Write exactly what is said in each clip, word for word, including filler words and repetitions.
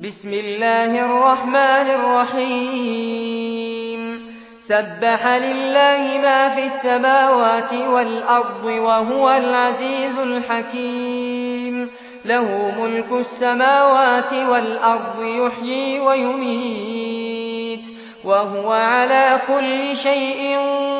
بسم الله الرحمن الرحيم سبح لله ما في السماوات والأرض وهو العزيز الحكيم له ملك السماوات والأرض يحيي ويميت وهو على كل شيء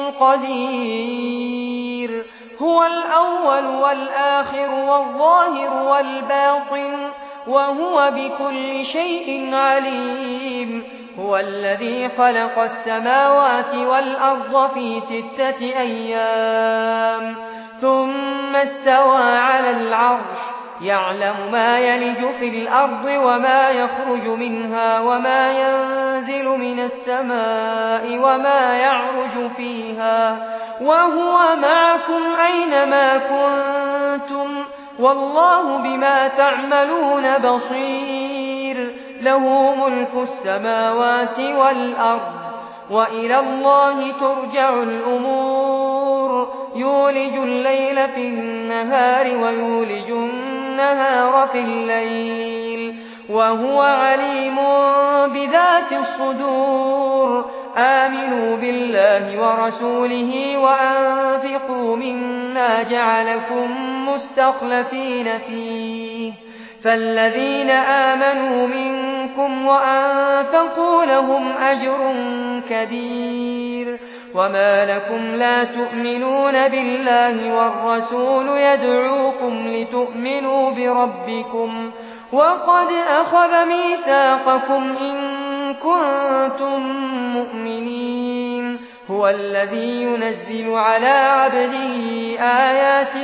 قدير هو الأول والآخر والظاهر والباطن وهو بكل شيء عليم هو الذي خلق السماوات والأرض في ستة أيام ثم استوى على العرش يعلم ما يلج في الأرض وما يخرج منها وما ينزل من السماء وما يعرج فيها وهو معكم أينما كنتم والله بما تعملون بصير له ملك السماوات والأرض وإلى الله ترجع الأمور يولج الليل في النهار ويولج النهار في الليل وهو عليم بذات الصدور آمنوا بالله ورسوله وأنفقوا مما جعلكم مستخلفين فيه فالذين آمنوا منكم وأنفقوا لهم أجر كبير وما لكم لا تؤمنون بالله والرسول يدعوكم لتؤمنوا بربكم وقد أخذ ميثاقكم إن كنتم مؤمنين هو الذي ينزل على عبده آيات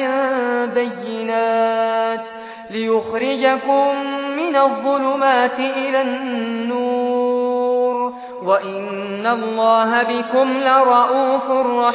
بينات ليخرجكم من الظلمات إلى النور وإن الله بكم لرءوف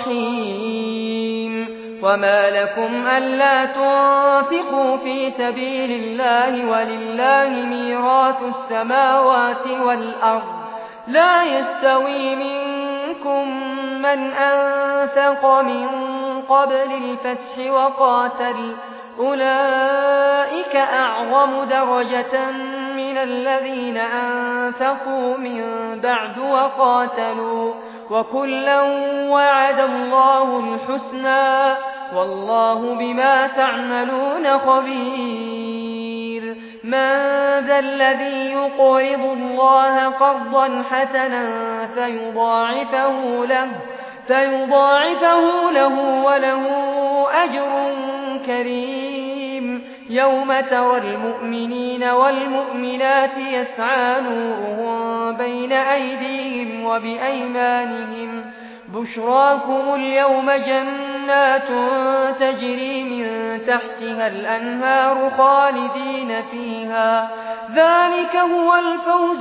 رحيم وما لكم ألا تنفقوا في سبيل الله ولله ميراث السماوات والأرض لا يستوي منكم من أنفق من قبل الفتح وقاتل أولئك أعظم درجة من الذين أنفقوا من بعد وقاتلوا وكلا وعد الله الحسنى والله بما تعملون خبير من ذا الذي يقرض الله قرضا حسنا فيضاعفه له فيضاعفه له وله أجر كريم يوم ترى المؤمنين والمؤمنات يسعى نورهم بين أيديهم وبأيمانهم بشراكم اليوم جنات تجري من تحتها الأنهار خالدين فيها ذلك هو الفوز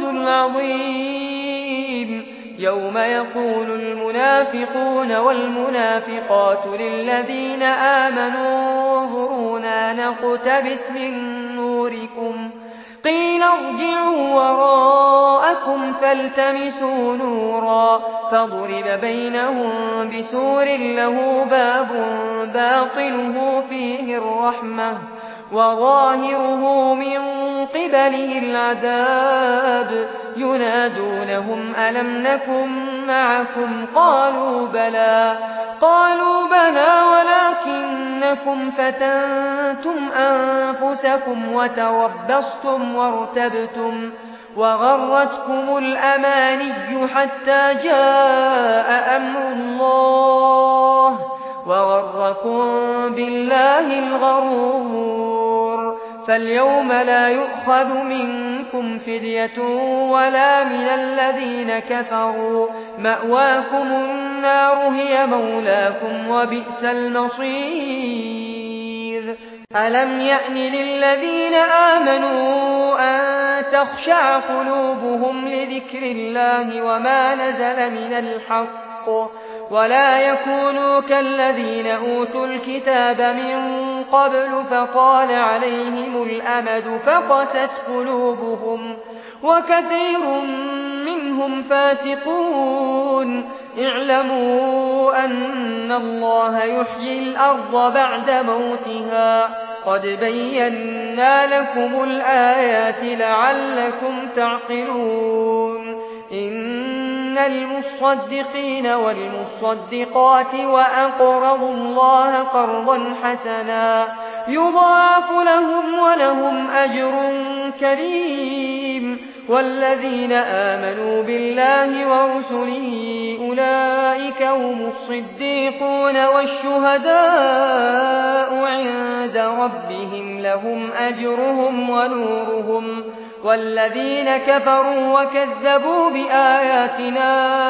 العظيم يوم يقول المنافقون والمنافقات للذين آمنوا انظرونا نقتبس من نوركم قيل ارجعوا وراءكم فالتمسوا نورا فضرب بينهم بسور له باب باطنه فيه الرحمة وظاهره من قبله العذاب ينادونهم ألم نكن معكم قالوا بلى قالوا بلى ولكنكم فتنتم أنفسكم وتربصتم وارتبتم وغرتكم الأماني حتى جاء أمر الله وغركم بالله الغرور فاليوم لا يؤخذ منكم فدية ولا من الذين كفروا مأواكم النار هي مولاكم وبئس المصير ألم يأن للذين آمنوا أن تخشع قلوبهم لذكر الله وما نزل من الحق ولا يكونوا كالذين أوتوا الكتاب من قبل فطال عليهم الأمد فقست قلوبهم وكثير منهم فاسقون اعلموا أن الله يحيي الأرض بعد موتها قد بينا لكم الآيات لعلكم تعقلون إن المصدقين والمصدقات وأقرضوا الله قرضا حسنا يضاعف لهم ولهم أجر كريم والذين آمنوا بالله ورسله أولئك هم الصديقون والشهداء عند ربهم لهم أجرهم ونورهم والذين كفروا وكذبوا بآياتنا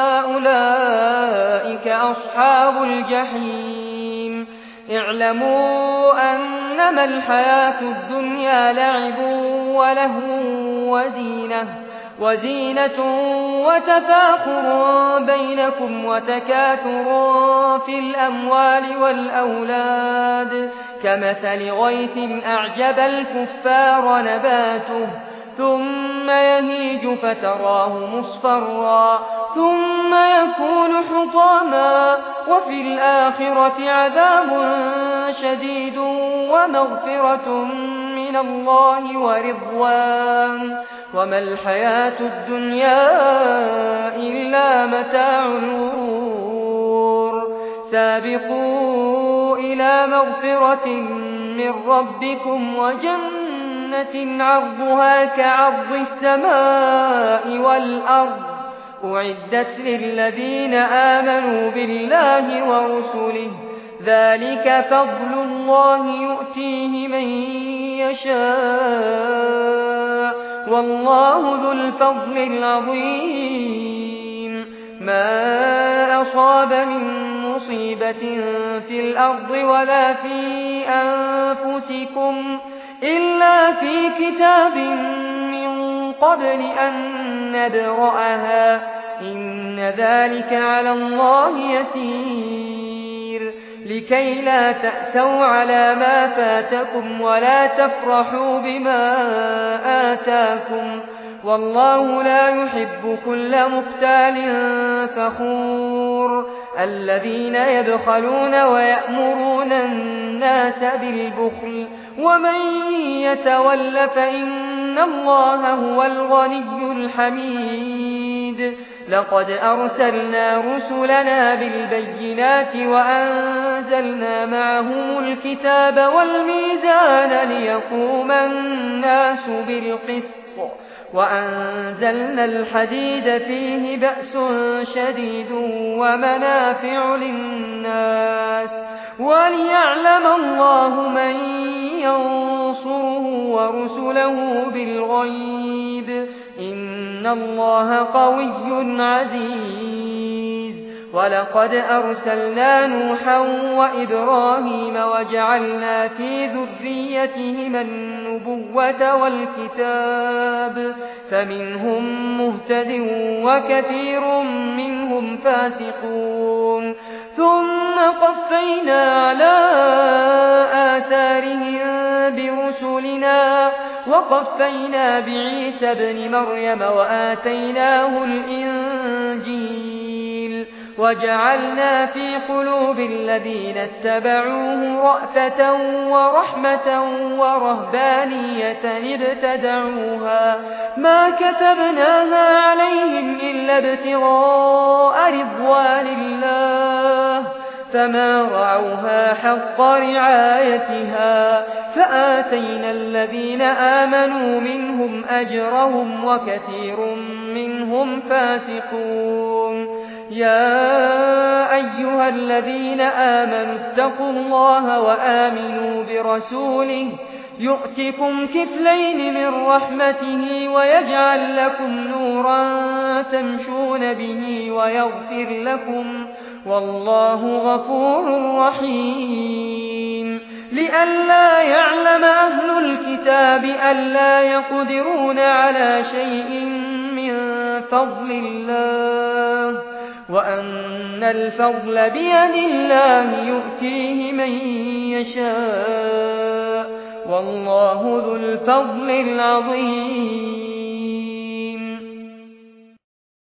أولئك أصحاب الجحيم اعلموا أنما الحياة الدنيا لعب ولهو وزينة وزينة وتفاخر بينكم وتكاثر في الأموال والأولاد كمثل غيث أعجب الكفار نباته ثم يهيج فتراه مصفرا ثم يكون حطاما وفي الآخرة عذاب شديد ومغفرة من الله ورضوان وما الحياة الدنيا إلا متاع الغرور سابقوا إلى مغفرة من ربكم وجنة عرضها كعرض السماء والأرض أعدت للذين آمنوا بالله ورسله ذلك فضل الله يؤتيه من يشاء والله ذو الفضل العظيم ما أصاب من مصيبة في الأرض ولا في أنفسكم إلا في كتاب من قبل أن نبرأها إن ذلك على الله يسير لكي لا تأسوا على ما فاتكم ولا تفرحوا بما آتاكم والله لا يحب كل مختال فخور الذين يبخلون ويأمرون الناس بالبخل ومن يتول فإن الله هو الغني الحميد لقد أرسلنا رسلنا بالبينات وأنزلنا معهم الكتاب والميزان ليقوم الناس بالقسط وأنزلنا الحديد فيه بأس شديد ومنافع للناس وليعلم الله من ينصره ورسله بالغيب إن الله قوي عزيز ولقد أرسلنا نوحا وإبراهيم وجعلنا في ذريتهما النبوة والكتاب فمنهم مهتد وكثير منهم فاسقون ثم قفينا على آثارهم برسلنا وقفينا بعيسى ابن مريم وآتيناه الإنجيل وجعلنا في قلوب الذين اتبعوه رأفة ورحمة ورهبانية ابتدعوها ما كتبناها عليهم إلا ابتغاء رضوان الله فما رعوها حق رعايتها فآتينا الذين آمنوا منهم أجرهم وكثير منهم فاسقون يا أيها الذين آمنوا اتقوا الله وآمنوا برسوله يؤتكم كفلين من رحمته ويجعل لكم نورا تمشون به ويغفر لكم والله غفور رحيم لئلا يعلم أهل الكتاب ألا يقدرون على شيء من فضل الله وأن الفضل بيد الله يؤتيه من يشاء والله ذو الفضل العظيم